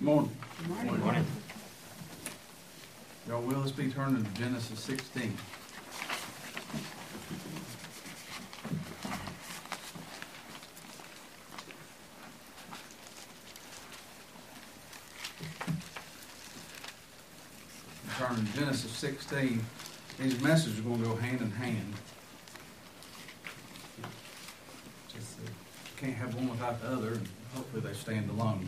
Morning. Good morning. Y'all will, let's be turning to Genesis 16. Turning to Genesis 16. These messages are going to go hand in hand. Just can't have one without the other, and hopefully they stand alone.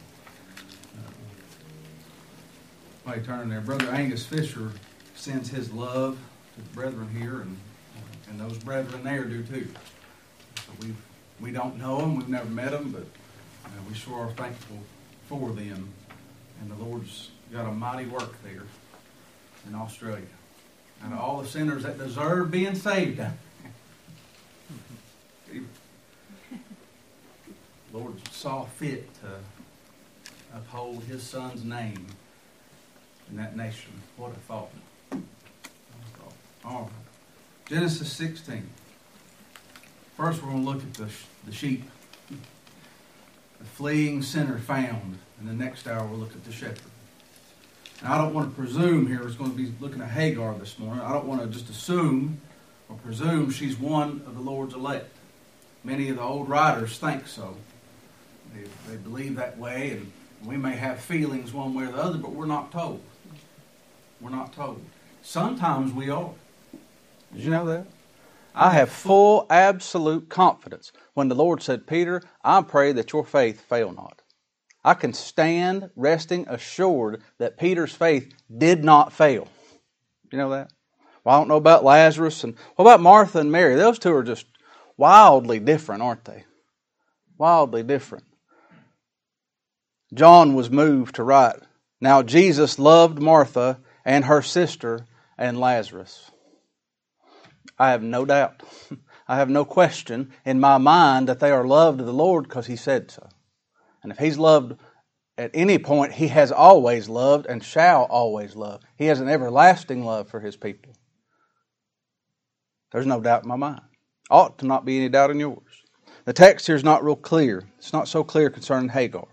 While you turn there, Brother Angus Fisher sends his love to the brethren here, and those brethren there do too. So we don't know them, we've never met them, but we sure are thankful for them. And the Lord's got a mighty work there in Australia. And all the sinners that deserve being saved. The Lord saw fit to uphold His Son's name in that nation. What a thought. All right. Genesis 16. First we're going to look at the sheep. The fleeing sinner found. And the next hour we'll look at the shepherd. And I don't want to presume here, it's going to be looking at Hagar this morning. I don't want to just assume or presume she's one of the Lord's elect. Many of the old writers think so. They believe that way, and we may have feelings one way or the other, but we're not told. We're not told. Sometimes we are. Did you know that? I have full, absolute confidence when the Lord said, Peter, I pray that your faith fail not. I can stand resting assured that Peter's faith did not fail. You know that? Well, I don't know about Lazarus, and what about Martha and Mary? Those two are just wildly different, aren't they? Wildly different. John was moved to write, now Jesus loved Martha and her sister and Lazarus. I have no doubt. I have no question in my mind that they are loved of the Lord because He said so. And if He's loved at any point, He has always loved and shall always love. He has an everlasting love for His people. There's no doubt in my mind. Ought to not be any doubt in yours. The text here is not real clear. It's not so clear concerning Hagar.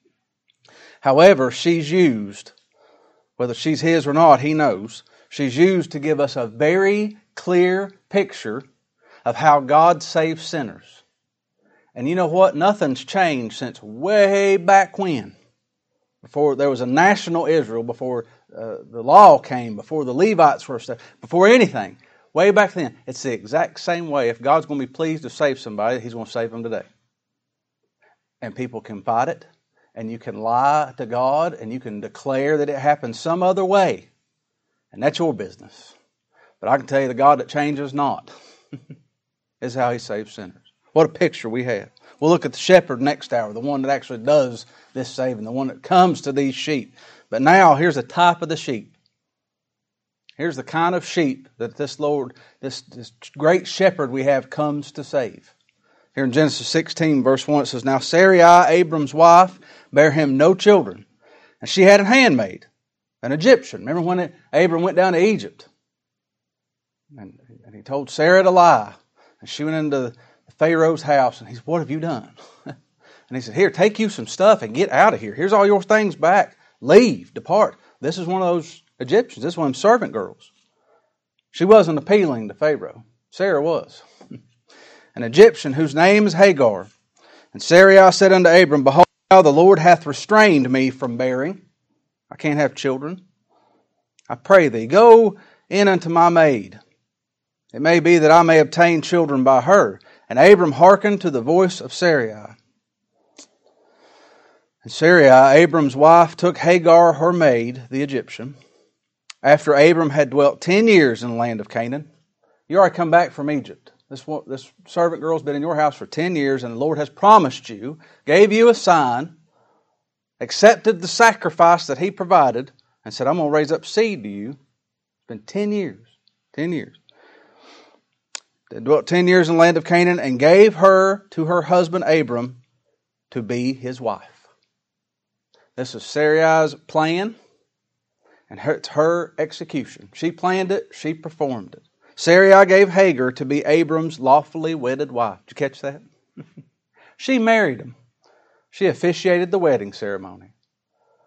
However, she's used, whether she's His or not, He knows. She's used to give us a very clear picture of how God saves sinners. And you know what? Nothing's changed since way back when. Before there was a national Israel, before the law came, before the Levites were established, before anything. Way back then. It's the exact same way. If God's going to be pleased to save somebody, He's going to save them today. And people can fight it. And you can lie to God. And you can declare that it happened some other way. And that's your business. But I can tell you the God that changes not is how He saves sinners. What a picture we have. We'll look at the shepherd next hour, the one that actually does this saving, the one that comes to these sheep. But now, here's a type of the sheep. Here's the kind of sheep that this Lord, this great shepherd we have, comes to save. Here in Genesis 16, verse 1, it says, now Sarai, Abram's wife, bare him no children. And she had a handmaid, an Egyptian. Remember when Abram went down to Egypt? And he told Sarah to lie. And she went into Pharaoh's house, and he said, what have you done? And he said, here, take you some stuff and get out of here. Here's all your things back. Leave, depart. This is one of those Egyptians. This is one of them servant girls. She wasn't appealing to Pharaoh. Sarah was. An Egyptian whose name is Hagar. And Sarai said unto Abram, behold, now the Lord hath restrained me from bearing. I can't have children. I pray thee, go in unto my maid. It may be that I may obtain children by her. And Abram hearkened to the voice of Sarai. And Sarai, Abram's wife, took Hagar, her maid, the Egyptian, after Abram had dwelt 10 years in the land of Canaan. You already come back from Egypt. This servant girl's been in your house for 10 years, and the Lord has promised you, gave you a sign, accepted the sacrifice that He provided, and said, I'm going to raise up seed to you. It's been 10 years. 10 years. They dwelt 10 years in the land of Canaan and gave her to her husband Abram to be his wife. This is Sarai's plan, and it's her execution. She planned it, she performed it. Sarai gave Hagar to be Abram's lawfully wedded wife. Did you catch that? She married him. She officiated the wedding ceremony.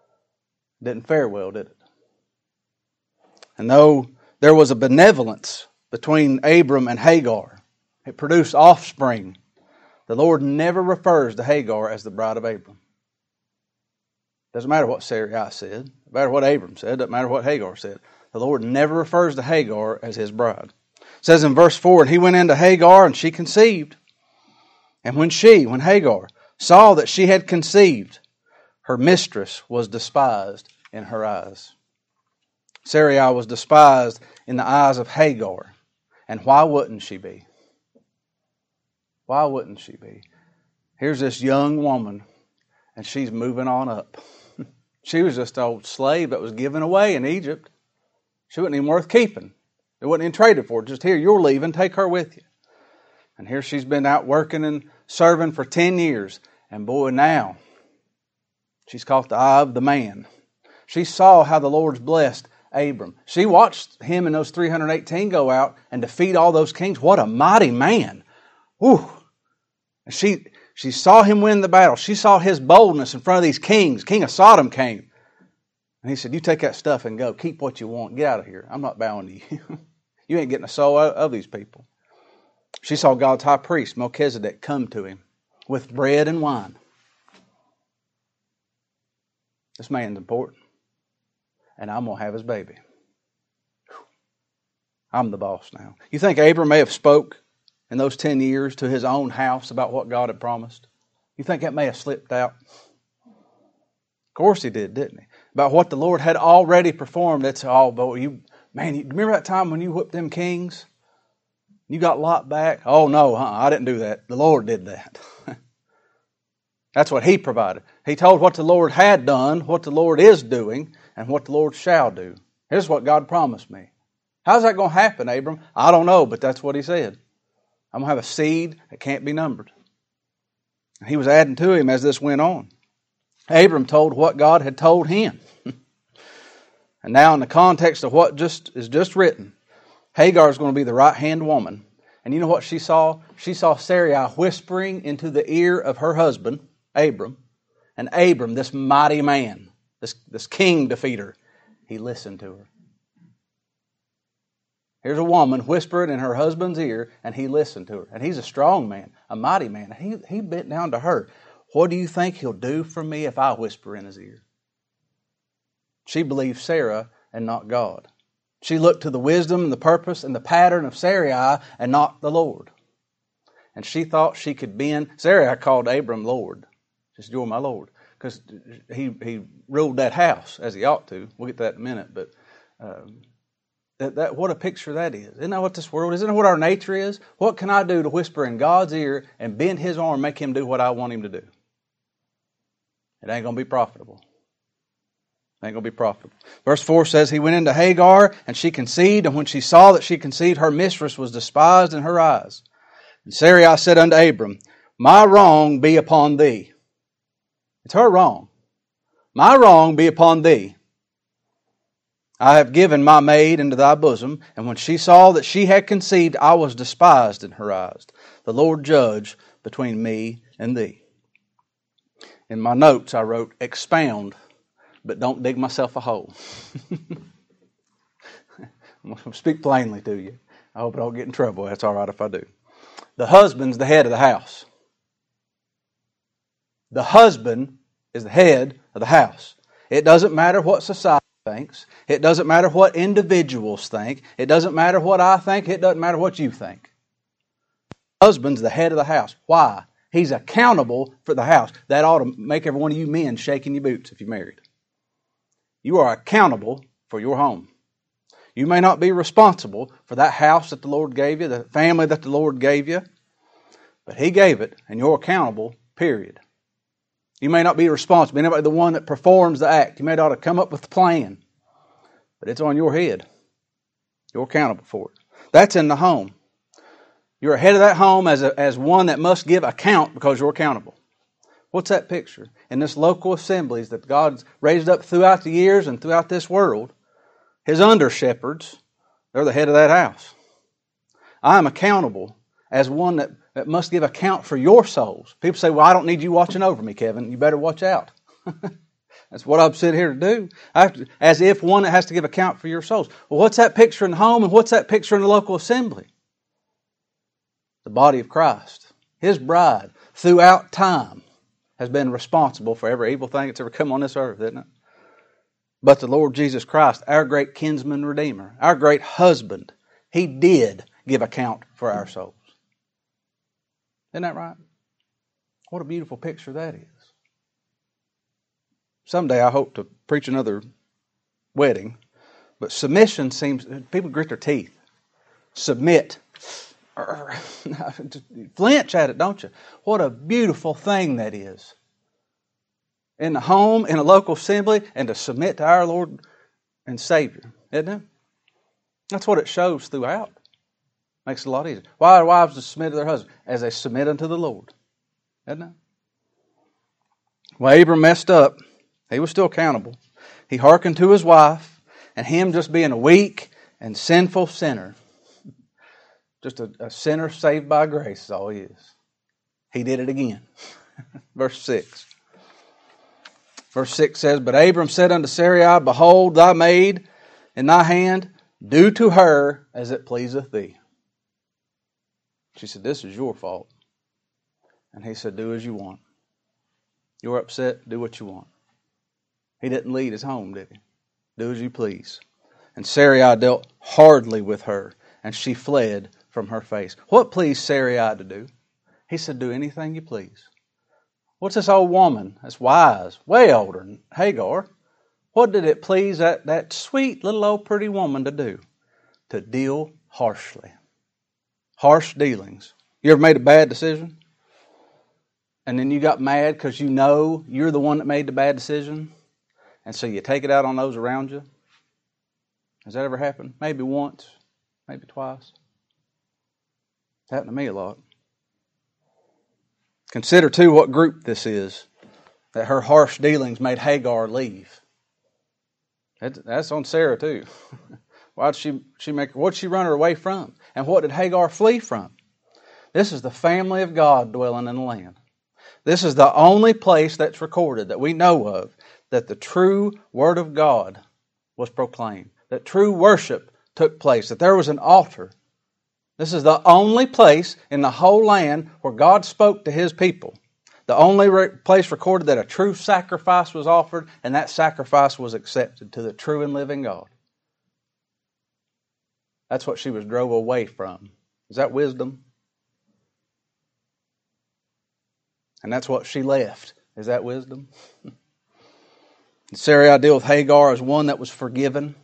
Didn't fare well, did it? And though there was a benevolence between Abram and Hagar, it produced offspring. The Lord never refers to Hagar as the bride of Abram. Doesn't matter what Sarai said. Doesn't matter what Abram said. Doesn't matter what Hagar said. The Lord never refers to Hagar as His bride. It says in verse 4, and he went into Hagar, and she conceived. And when Hagar, saw that she had conceived, her mistress was despised in her eyes. Sarai was despised in the eyes of Hagar. And why wouldn't she be? Why wouldn't she be? Here's this young woman, and she's moving on up. She was just an old slave that was given away in Egypt. She wasn't even worth keeping. It wasn't even traded for. Just here, you're leaving, take her with you. And here she's been out working and serving for 10 years. And boy, now, she's caught the eye of the man. She saw how the Lord's blessed Abram. She watched him and those 318 go out and defeat all those kings. What a mighty man. Whew. She saw him win the battle. She saw his boldness in front of these kings. King of Sodom came. And he said, you take that stuff and go. Keep what you want. Get out of here. I'm not bowing to you. You ain't getting a soul out of these people. She saw God's high priest, Melchizedek, come to him with bread and wine. This man's important. And I'm going to have his baby. I'm the boss now. You think Abram may have spoke in those 10 years to his own house about what God had promised? You think that may have slipped out? Of course he did, didn't he? About what the Lord had already performed. It's all, but you remember that time when you whipped them kings? You got Lot back? Oh no, I didn't do that. The Lord did that. That's what He provided. He told what the Lord had done, what the Lord is doing, and what the Lord shall do. Here's what God promised me. How's that going to happen, Abram? I don't know, but that's what He said. I'm going to have a seed that can't be numbered. And He was adding to him as this went on. Abram told what God had told him. And now in the context of what is just written, Hagar is going to be the right-hand woman. And you know what she saw? She saw Sarai whispering into the ear of her husband, Abram. And Abram, this mighty man, this king defeater, he listened to her. Here's a woman whispering in her husband's ear, and he listened to her. And he's a strong man, a mighty man. He bent down to her. What do you think He'll do for me if I whisper in his ear? She believed Sarah and not God. She looked to the wisdom and the purpose and the pattern of Sarai and not the Lord. And she thought she could bend. Sarai called Abram Lord. She said, "You're my Lord." Because he ruled that house as he ought to. We'll get to that in a minute. But what a picture that is. Isn't that what this world is? Isn't that what our nature is? What can I do to whisper in God's ear and bend His arm and make Him do what I want Him to do? It ain't going to be profitable. Ain't going to be profitable. Verse 4 says, he went into Hagar, and she conceived, and when she saw that she conceived, her mistress was despised in her eyes. And Sarai said unto Abram, my wrong be upon thee. It's her wrong. My wrong be upon thee. I have given my maid into thy bosom, and when she saw that she had conceived, I was despised in her eyes. The Lord judge between me and thee. In my notes I wrote, expound, but don't dig myself a hole. I'm going to speak plainly to you. I hope I don't get in trouble. That's all right if I do. The husband's the head of the house. The husband is the head of the house. It doesn't matter what society thinks. It doesn't matter what individuals think. It doesn't matter what I think. It doesn't matter what you think. The husband's the head of the house. Why? He's accountable for the house. That ought to make every one of you men shake in your boots if you're married. You are accountable for your home. You may not be responsible for that house that the Lord gave you, the family that the Lord gave you, but He gave it, and you're accountable, period. You may not be responsible. You may not be the one that performs the act. You may not have come up with the plan, but it's on your head. You're accountable for it. That's in the home. You're head of that home as one that must give account because you're accountable. What's that picture? In this local assemblies that God's raised up throughout the years and throughout this world, His under-shepherds, they're the head of that house. I am accountable as one that must give account for your souls. People say, well, I don't need you watching over me, Kevin. You better watch out. That's what I'm sitting here to do. As if one that has to give account for your souls. Well, what's that picture in the home and what's that picture in the local assembly? The body of Christ. His bride, throughout time, has been responsible for every evil thing that's ever come on this earth, isn't it? But the Lord Jesus Christ, our great kinsman redeemer, our great husband, He did give account for our souls. Isn't that right? What a beautiful picture that is. Someday I hope to preach another wedding, but submission seems, people grit their teeth. Submit. Flinch at it, don't you? What a beautiful thing that is. In the home, in a local assembly, and to submit to our Lord and Savior, isn't it? That's what it shows throughout. Makes it a lot easier. Why are wives to submit to their husbands? As they submit unto the Lord. Isn't it? Well, Abram messed up. He was still accountable. He hearkened to his wife, and him just being a weak and sinful sinner. Just a sinner saved by grace is all he is. He did it again. Verse 6. Verse 6 says, But Abram said unto Sarai, Behold, thy maid in thy hand, do to her as it pleaseth thee. She said, This is your fault. And he said, Do as you want. You're upset, do what you want. He didn't lead his home, did he? Do as you please. And Sarai dealt hardly with her, and she fled from her face. What pleased Sarai to do? He said, Do anything you please. What's this old woman that's wise, way older than Hagar? What did it please that sweet little old pretty woman to do? To deal harshly. Harsh dealings. You ever made a bad decision? And then you got mad because you know you're the one that made the bad decision? And so you take it out on those around you? Has that ever happened? Maybe once, maybe twice. It's happened to me a lot. Consider, too, what group this is, that her harsh dealings made Hagar leave. That's on Sarah, too. Why did she make? What did she run her away from? And what did Hagar flee from? This is the family of God dwelling in the land. This is the only place that's recorded that we know of that the true Word of God was proclaimed, that true worship took place, that there was an altar. This is the only place in the whole land where God spoke to His people. The only place recorded that a true sacrifice was offered, and that sacrifice was accepted to the true and living God. That's what she was drove away from. Is that wisdom? And that's what she left. Is that wisdom? Sarai dealt with Hagar as one that was forgiven,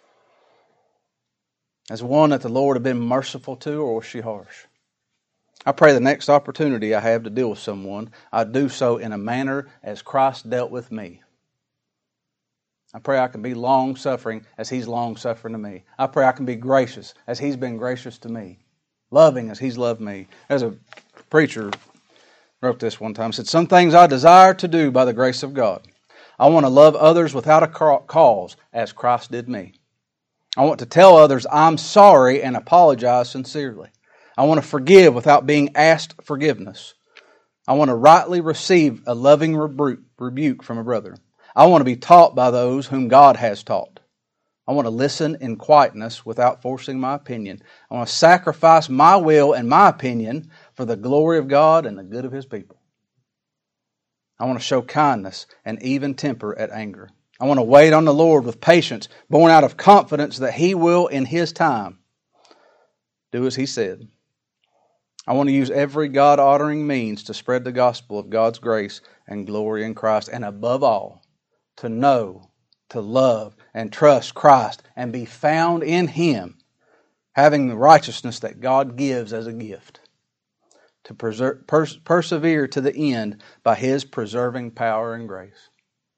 as one that the Lord had been merciful to, or was she harsh? I pray the next opportunity I have to deal with someone, I do so in a manner as Christ dealt with me. I pray I can be long-suffering as He's long-suffering to me. I pray I can be gracious as He's been gracious to me. Loving as He's loved me. There's a preacher wrote this one time, said, Some things I desire to do by the grace of God. I want to love others without a cause as Christ did me. I want to tell others I'm sorry and apologize sincerely. I want to forgive without being asked forgiveness. I want to rightly receive a loving rebuke from a brother. I want to be taught by those whom God has taught. I want to listen in quietness without forcing my opinion. I want to sacrifice my will and my opinion for the glory of God and the good of His people. I want to show kindness and even temper at anger. I want to wait on the Lord with patience, born out of confidence that He will, in His time, do as He said. I want to use every God-honoring means to spread the gospel of God's grace and glory in Christ, and above all, to know, to love, and trust Christ, and be found in Him, having the righteousness that God gives as a gift, to persevere to the end by His preserving power and grace.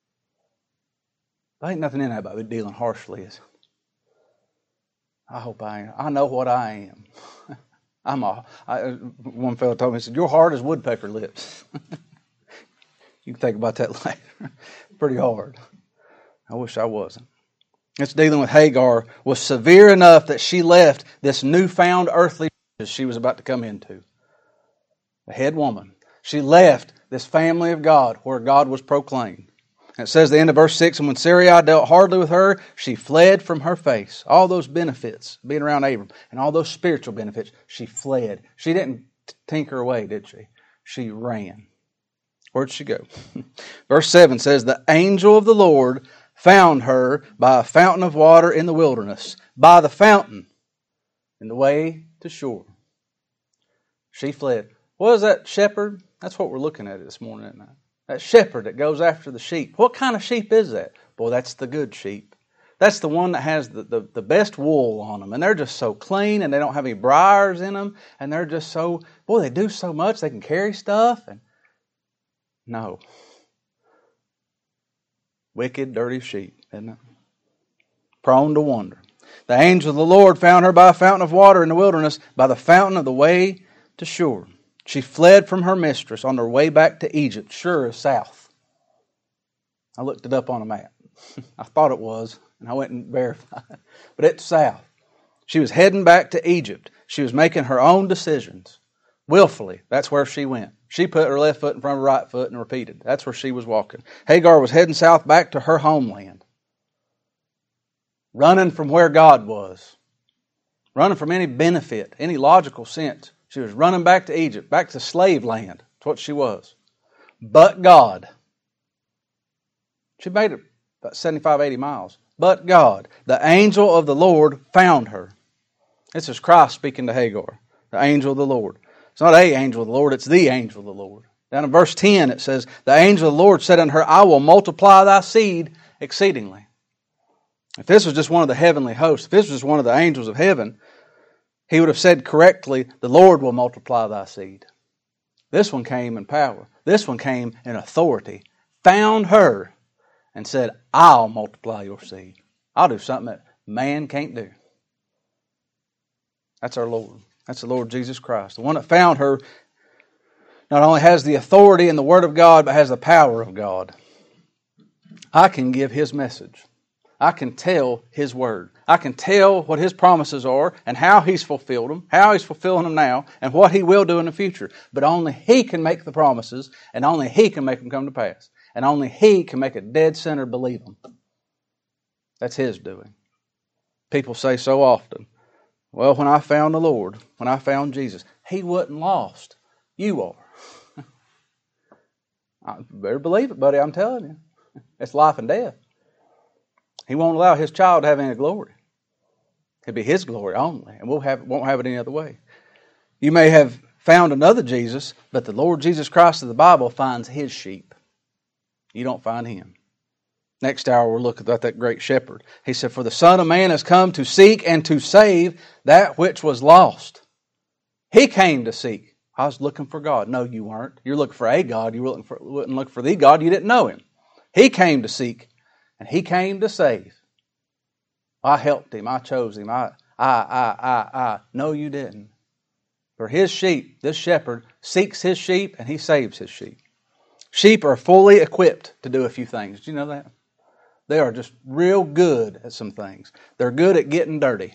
There ain't nothing in that about dealing harshly. I hope I am. I know what I am. One fellow told me, he said, your heart is woodpecker lips. You can think about that later. Pretty hard. I wish I wasn't. It's dealing with Hagar was severe enough that she left this newfound earthly she was about to come into. The head woman. She left this family of God where God was proclaimed. It says the end of verse 6, and when Sarai dealt hardly with her, she fled from her face. All those benefits, being around Abram, and all those spiritual benefits, she fled. She didn't tinker away, did she? She ran. Where'd she go? Verse 7 says, the angel of the Lord found her by a fountain of water in the wilderness, by the fountain in the way to shore. She fled. What is that shepherd? That's what we're looking at this morning, isn't it? That shepherd that goes after the sheep. What kind of sheep is that? Boy, that's the good sheep. That's the one that has the best wool on them. And they're just so clean and they don't have any briars in them. And they're just so, boy, they do so much. They can carry stuff. And no. Wicked, dirty sheep, isn't it? Prone to wander. The angel of the Lord found her by a fountain of water in the wilderness, by the fountain of the way to shore. She fled from her mistress on her way back to Egypt. Sure is south. I looked it up on a map. I thought it was, and I went and verified. But it's south. She was heading back to Egypt. She was making her own decisions. Willfully, that's where she went. She put her left foot in front of her right foot and repeated. That's where she was walking. Hagar was heading south back to her homeland. Running from where God was. Running from any benefit, any logical sense. She was running back to Egypt, back to slave land. That's what she was. But God. She made it about 75, 80 miles. But God, the angel of the Lord found her. This is Christ speaking to Hagar, the angel of the Lord. It's not a angel of the Lord, it's the angel of the Lord. Down in verse 10 it says, the angel of the Lord said unto her, I will multiply thy seed exceedingly. If this was just one of the heavenly hosts, if this was just one of the angels of heaven, he would have said correctly, the Lord will multiply thy seed. This one came in power. This one came in authority. Found her and said, I'll multiply your seed. I'll do something that man can't do. That's our Lord. That's the Lord Jesus Christ. The one that found her not only has the authority and the Word of God, but has the power of God. I can give His message. I can tell His Word. I can tell what His promises are and how He's fulfilled them, how He's fulfilling them now, and what He will do in the future. But only He can make the promises, and only He can make them come to pass. And only He can make a dead sinner believe them. That's His doing. People say so often, well, when I found the Lord, when I found Jesus, He wasn't lost. You are. I better believe it, buddy, I'm telling you. It's life and death. He won't allow His child to have any glory. It'll be His glory only, and won't have it any other way. You may have found another Jesus, but the Lord Jesus Christ of the Bible finds His sheep. You don't find Him. Next hour we'll look at that great shepherd. He said, for the Son of Man has come to seek and to save that which was lost. He came to seek. I was looking for God. No, you weren't. You're looking for a God. You wouldn't look for the God. You didn't know Him. He came to seek. And He came to save. I helped Him. I chose Him. I. No, you didn't. For His sheep, this shepherd seeks His sheep and He saves His sheep. Sheep are fully equipped to do a few things. Do you know that? They are just real good at some things. They're good at getting dirty.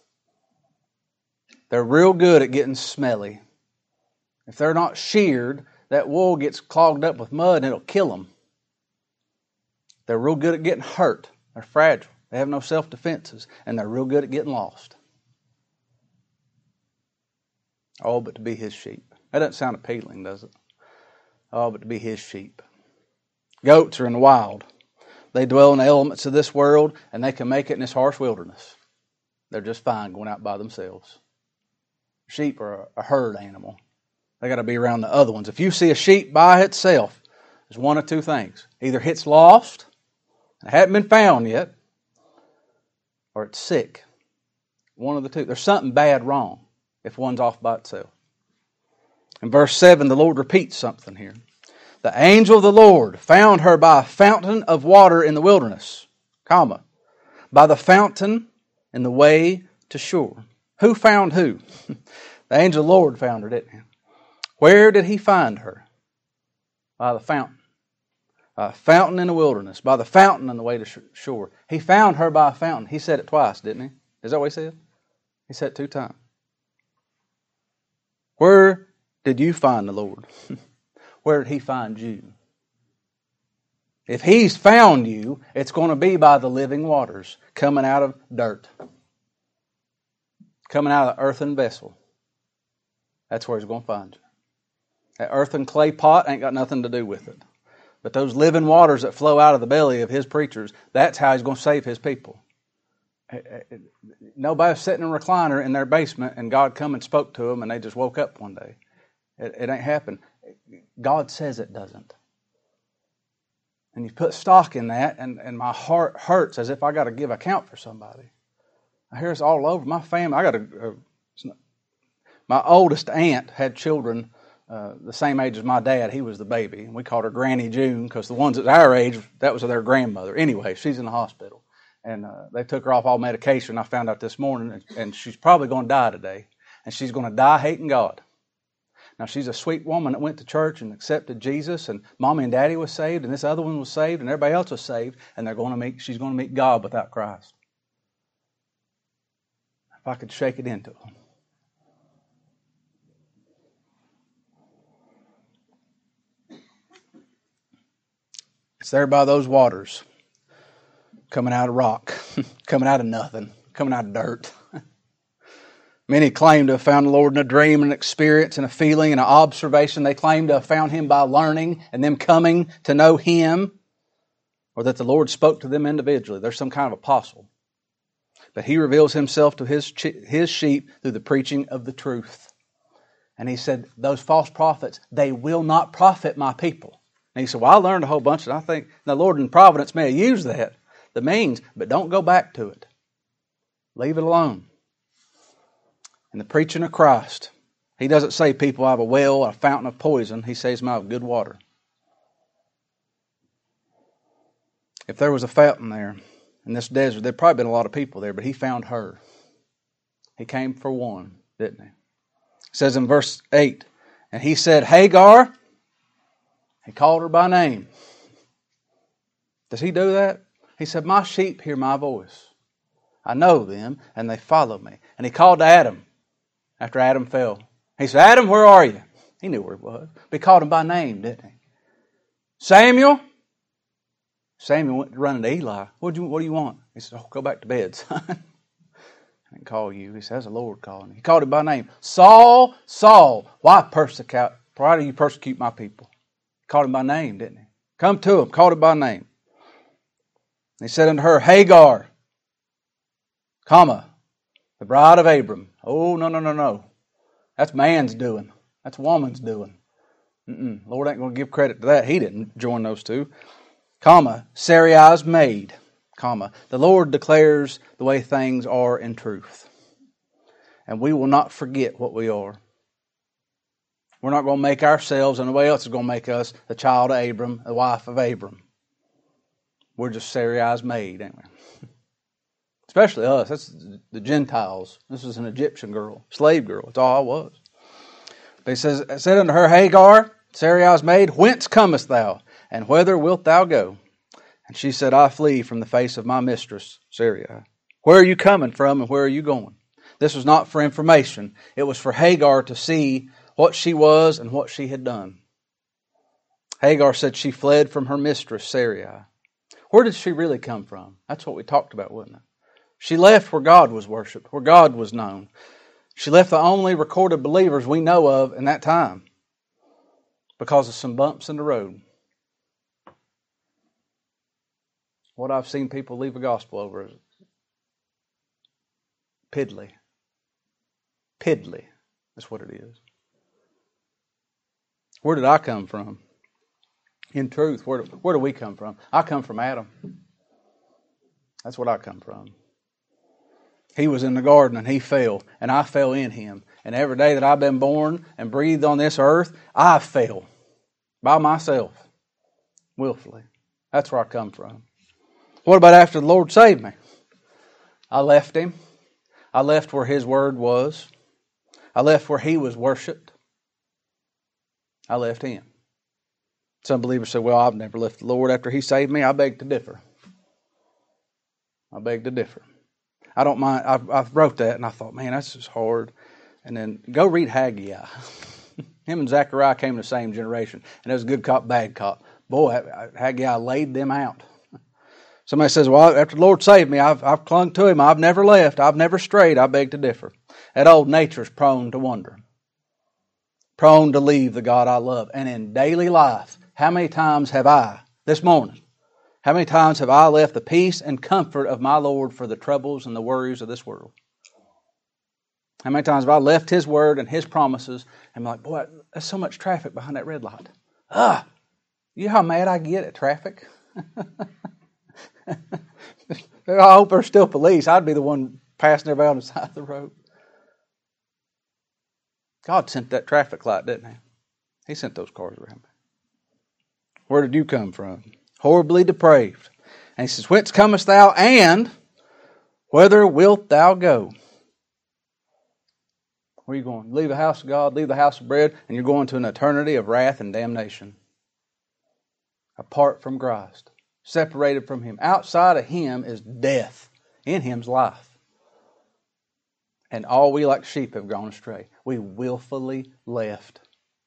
They're real good at getting smelly. If they're not sheared, that wool gets clogged up with mud and it'll kill them. They're real good at getting hurt. They're fragile. They have no self-defenses. And they're real good at getting lost. Oh, but to be His sheep. That doesn't sound appealing, does it? Oh, but to be His sheep. Goats are in the wild. They dwell in the elements of this world, and they can make it in this harsh wilderness. They're just fine going out by themselves. Sheep are a herd animal. They got to be around the other ones. If you see a sheep by itself, there's one of two things. Either it's lost, it hadn't been found yet, or it's sick. One of the two. There's something bad wrong if one's off by itself. In verse 7, the Lord repeats something here. The angel of the Lord found her by a fountain of water in the wilderness, comma, by the fountain in the way to shore. Who found who? The angel of the Lord found her, didn't he? Where did he find her? By the fountain. By a fountain in the wilderness. By the fountain in the way to shore. He found her by a fountain. He said it twice, didn't he? Is that what he said? He said it 2 times. Where did you find the Lord? Where did He find you? If He's found you, it's going to be by the living waters coming out of dirt, coming out of the earthen vessel. That's where He's going to find you. That earthen clay pot ain't got nothing to do with it. But those living waters that flow out of the belly of His preachers, that's how He's going to save His people. Nobody's sitting in a recliner in their basement and God come and spoke to them and they just woke up one day. It ain't happened. God says it doesn't. And you put stock in that, and my heart hurts as if I got to give account for somebody. I hear this all over my family. My oldest aunt had children the same age as my dad. He was the baby, and we called her Granny June because the ones at our age, that was their grandmother. Anyway, she's in the hospital, and they took her off all medication. I found out this morning, and she's probably going to die today, and she's going to die hating God. Now, she's a sweet woman that went to church and accepted Jesus, and Mommy and Daddy was saved, and this other one was saved, and everybody else was saved, and she's going to meet God without Christ. If I could shake it into them. It's there by those waters, coming out of rock, coming out of nothing, coming out of dirt. Many claim to have found the Lord in a dream, an experience, and a feeling, and an observation. They claim to have found Him by learning and them coming to know Him, or that the Lord spoke to them individually. They're some kind of apostle. But He reveals Himself to His sheep through the preaching of the truth. And He said, those false prophets, they will not profit my people. And He said, well, I learned a whole bunch, and I think the Lord in providence may have used that, the means, but don't go back to it. Leave it alone. And the preaching of Christ, He doesn't say people have a well, a fountain of poison. He says them out of good water. If there was a fountain there in this desert, there'd probably been a lot of people there, but He found her. He came for one, didn't He? It says in verse 8, and He said, Hagar. He called her by name. Does He do that? He said, my sheep hear my voice. I know them, and they follow me. And He called to Adam. After Adam fell, He said, Adam, where are you? He knew where he was. But He called him by name, didn't He? Samuel? Samuel went running to Eli. What do you want? He said, go back to bed, son. I didn't call you. He said, that's the Lord calling me. He called him by name. Saul, Saul, why do you persecute my people? He called him by name, didn't He? Come to him, called him by name. He said unto her, Hagar, the bride of Abram. Oh, no. That's man's doing. That's woman's doing. Lord ain't going to give credit to that. He didn't join those two. Sarai's maid. The Lord declares the way things are in truth. And we will not forget what we are. We're not going to make ourselves, and nobody else is going to make us, the child of Abram, the wife of Abram. We're just Sarai's maid, ain't we? Especially us. That's the Gentiles. This was an Egyptian girl, slave girl. That's all I was. But He said unto her, Hagar, Sarai's maid, whence comest thou, and whither wilt thou go? And she said, I flee from the face of my mistress, Sarai. Where are you coming from, and where are you going? This was not for information. It was for Hagar to see what she was and what she had done. Hagar said she fled from her mistress, Sarai. Where did she really come from? That's what we talked about, wasn't it? She left where God was worshipped, where God was known. She left the only recorded believers we know of in that time because of some bumps in the road. What I've seen people leave the gospel over is piddly. Piddly. That's what it is. Where did I come from? In truth, where do we come from? I come from Adam. That's what I come from. He was in the garden and he fell, and I fell in him. And every day that I've been born and breathed on this earth, I fell by myself, willfully. That's where I come from. What about after the Lord saved me? I left Him. I left where His Word was. I left where He was worshipped. I left Him. Some believers say, well, I've never left the Lord after He saved me. I beg to differ. I don't mind. I wrote that and I thought, man, that's just hard. And then go read Haggai. Him and Zechariah came in the same generation. And it was good cop, bad cop. Boy, Haggai laid them out. Somebody says, well, after the Lord saved me, I've clung to Him. I've never left. I've never strayed. I beg to differ. That old nature's prone to wander. Prone to leave the God I love. And in daily life, how many times have I, this morning, how many times have I left the peace and comfort of my Lord for the troubles and the worries of this world? How many times have I left His Word and His promises and I'm like, boy, there's so much traffic behind that red light. You know how mad I get at traffic? I hope there's still police. I'd be the one passing everybody on the side of the road. God sent that traffic light, didn't He? He sent those cars around me. Where did you come from? Horribly depraved. And He says, whence comest thou, and whither wilt thou go? Where are you going? Leave the house of God, leave the house of bread, and you're going to an eternity of wrath and damnation. Apart from Christ. Separated from Him. Outside of Him is death. In Him's life. And all we like sheep have gone astray. We willfully left.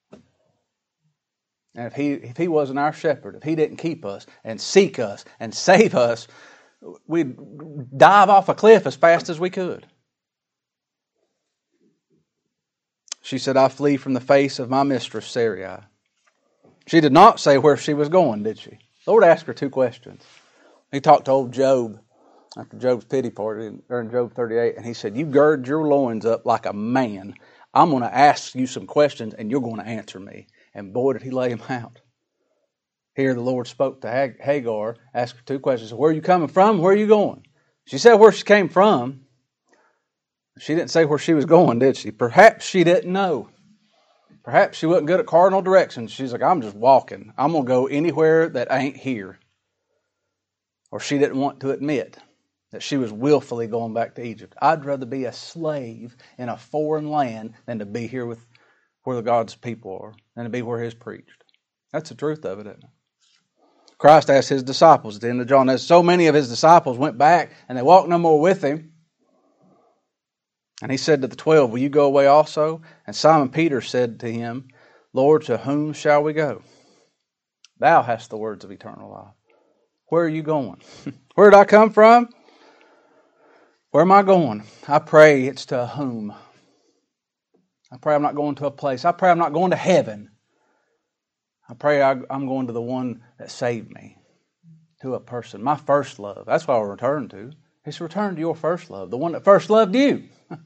And if he wasn't our shepherd, if He didn't keep us and seek us and save us, we'd dive off a cliff as fast as we could. She said, I flee from the face of my mistress, Sarai. She did not say where she was going, did she? The Lord asked her two questions. He talked to old Job after Job's pity party in Job 38, and He said, you gird your loins up like a man. I'm going to ask you some questions, and you're going to answer me. And boy, did He lay him out. Here the Lord spoke to Hagar, asked her two questions. Where are you coming from? Where are you going? She said where she came from. She didn't say where she was going, did she? Perhaps she didn't know. Perhaps she wasn't good at cardinal directions. She's like, I'm just walking. I'm going to go anywhere that ain't here. Or she didn't want to admit that she was willfully going back to Egypt. I'd rather be a slave in a foreign land than to be here with where the God's people are, than to be where He's preached. That's the truth of it, isn't it? Christ asked His disciples at the end of John, as so many of His disciples went back and they walked no more with Him. And He said to the 12, will you go away also? And Simon Peter said to Him, Lord, to whom shall we go? Thou hast the words of eternal life. Where are you going? Where did I come from? Where am I going? I pray it's to whom? I pray I'm not going to a place. I pray I'm not going to heaven. I pray I'm going to the one that saved me. To a person. My first love. That's what I'll return to. It's return to your first love. The one that first loved you.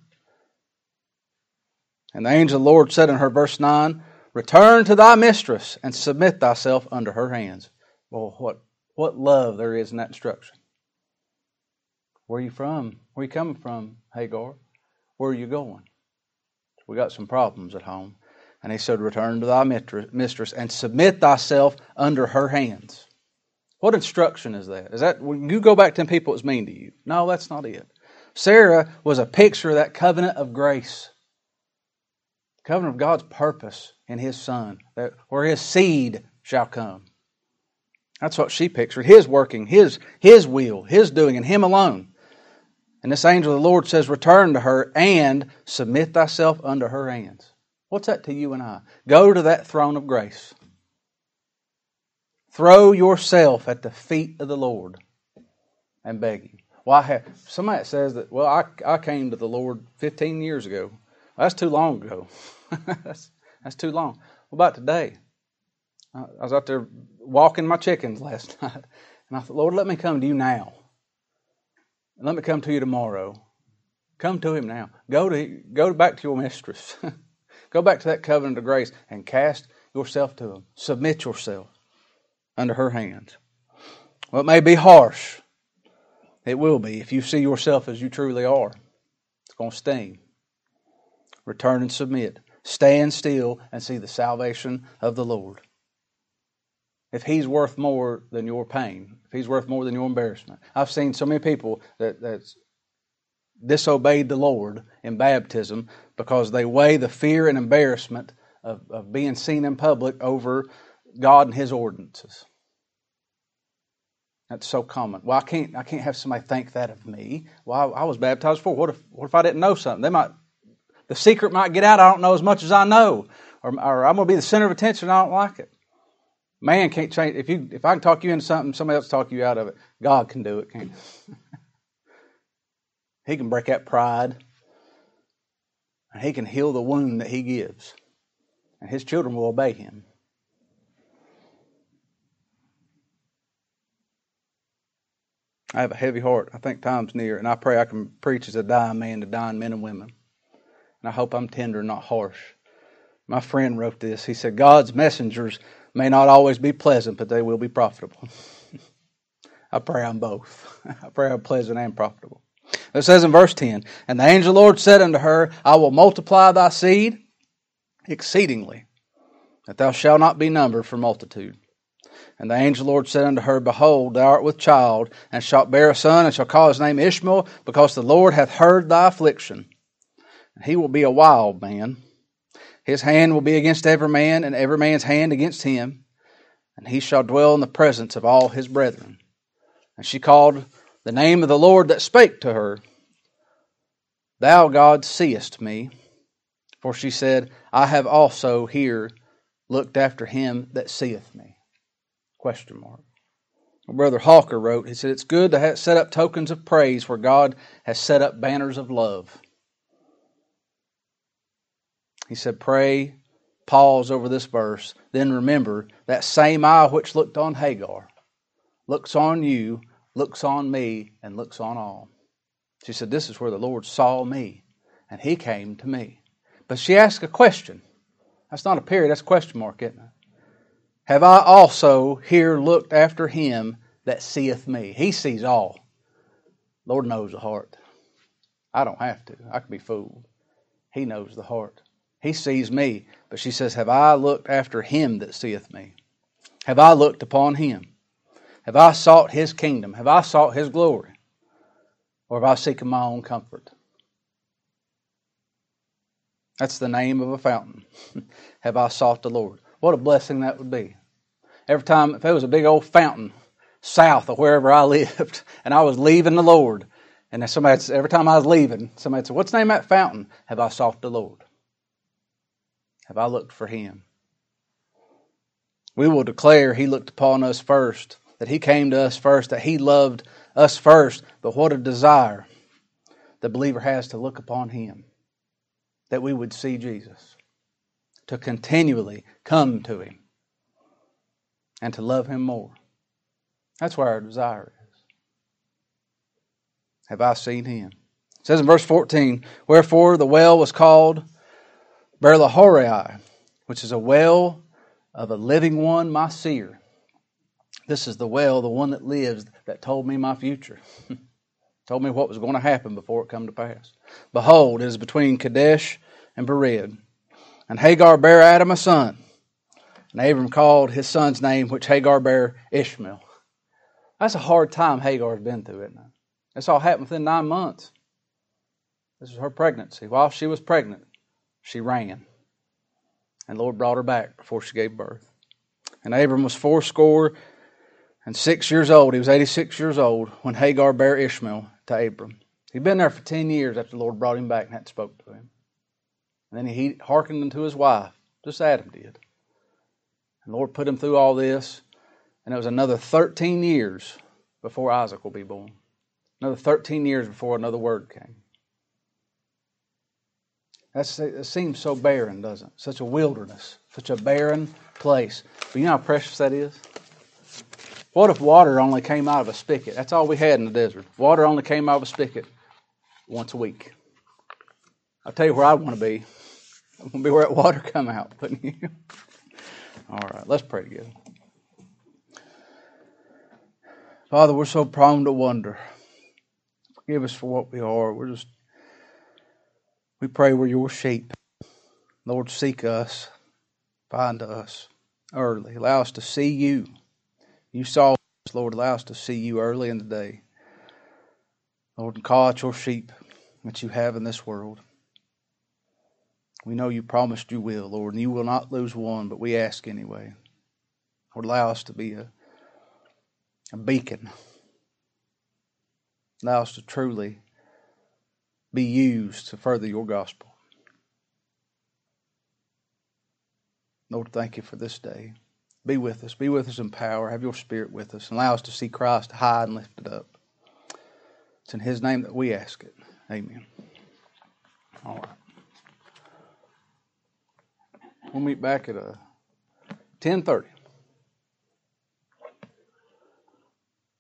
And the angel of the Lord said in her, verse 9, return to thy mistress and submit thyself under her hands. Well, what love there is in that instruction. Where are you from? Where are you coming from, Hagar? Where are you going? We got some problems at home. And He said, return to thy mistress and submit thyself under her hands. What instruction is that? Is that when you go back to them people, it's mean to you? No, that's not it. Sarah was a picture of that covenant of grace. Covenant of God's purpose in His Son, where His seed shall come. That's what she pictured. His working, His will, His doing, and Him alone. And this angel of the Lord says, return to her and submit thyself under her hands. What's that to you and I? Go to that throne of grace. Throw yourself at the feet of the Lord and beg Him. Well, somebody that says that, well, I came to the Lord 15 years ago. That's too long ago. that's too long. What about today? I was out there walking my chickens last night, and I thought, Lord, let me come to you now. And let me come to you tomorrow. Come to Him now. Go back to your mistress. Go back to that covenant of grace and cast yourself to Him. Submit yourself under her hands. Well, it may be harsh. It will be if you see yourself as you truly are. It's going to sting. Return and submit. Stand still and see the salvation of the Lord. If He's worth more than your pain, if He's worth more than your embarrassment. I've seen so many people that's disobeyed the Lord in baptism because they weigh the fear and embarrassment of being seen in public over God and His ordinances. That's so common. Well, I can't have somebody think that of me. Well, I was baptized before. What if I didn't know something? The secret might get out. I don't know as much as I know, or I'm going to be the center of attention. I don't like it. Man can't change. If I can talk you into something, somebody else talk you out of it. God can do it, can't he? He can break that pride. And he can heal the wound that he gives. And his children will obey him. I have a heavy heart. I think time's near, and I pray I can preach as a dying man to dying men and women. And I hope I'm tender and not harsh. My friend wrote this. He said, God's messengers may not always be pleasant, but they will be profitable. I pray I'm both. I pray I'm pleasant and profitable. It says in verse 10, And the angel of the Lord said unto her, I will multiply thy seed exceedingly, that thou shalt not be numbered for multitude. And the angel of the Lord said unto her, Behold, thou art with child, and shalt bear a son, and shall call his name Ishmael, because the Lord hath heard thy affliction. And he will be a wild man. His hand will be against every man, and every man's hand against him. And he shall dwell in the presence of all his brethren. And she called the name of the Lord that spake to her, Thou, God, seest me. For she said, I have also here looked after him that seeth me. Question mark. Brother Hawker wrote, he said, it's good to set up tokens of praise where God has set up banners of love. He said, pray, pause over this verse, then remember that same eye which looked on Hagar looks on you, looks on me, and looks on all. She said, this is where the Lord saw me, and He came to me. But she asked a question. That's not a period, that's a question mark, isn't it? Have I also here looked after him that seeth me? He sees all. Lord knows the heart. I don't have to. I can be fooled. He knows the heart. He sees me. But she says, have I looked after him that seeth me? Have I looked upon him? Have I sought his kingdom? Have I sought his glory? Or have I seeking my own comfort? That's the name of a fountain. Have I sought the Lord? What a blessing that would be. Every time, if it was a big old fountain south of wherever I lived, and I was leaving the Lord, and every time I was leaving, somebody said, what's the name of that fountain? Have I sought the Lord? Have I looked for Him? We will declare He looked upon us first, that He came to us first, that He loved us first. But what a desire the believer has to look upon Him, that we would see Jesus, to continually come to Him, and to love Him more. That's where our desire is. Have I seen Him? It says in verse 14, Wherefore the well was called Beer-lahai, which is a well of a living one, my seer. This is the well, the one that lives, that told me my future. Told me what was going to happen before it come to pass. Behold, it is between Kadesh and Bered. And Hagar bare Adam a son. And Abram called his son's name, which Hagar bare, Ishmael. That's a hard time Hagar's been through, isn't it? This all happened within 9 months. This is her pregnancy. While she was pregnant, she ran. And the Lord brought her back before she gave birth. And Abram was 86 years old. He was 86 years old when Hagar bare Ishmael to Abram. He'd been there for 10 years after the Lord brought him back and had spoke to him. And then he hearkened unto his wife, just Adam did. And the Lord put him through all this. And it was another 13 years before Isaac will be born. Another 13 years before another word came. It seems so barren, doesn't it? Such a wilderness, such a barren place. But you know how precious that is? What if water only came out of a spigot? That's all we had in the desert. Water only came out of a spigot once a week. I'll tell you where I want to be. I want to be where that water come out, wouldn't you? All right, let's pray together. Father, we're so prone to wonder. Forgive us for what we are. We pray we're your sheep. Lord, seek us. Find us early. Allow us to see you. You saw us, Lord. Allow us to see you early in the day. Lord, and call out your sheep that you have in this world. We know you promised you will, Lord, and you will not lose one, but we ask anyway. Lord, allow us to be a beacon. Allow us to truly be used to further your gospel. Lord, thank you for this day. Be with us. Be with us in power. Have your Spirit with us. And allow us to see Christ high and lifted up. It's in His name that we ask it. Amen. All right. We'll meet back at 10:30.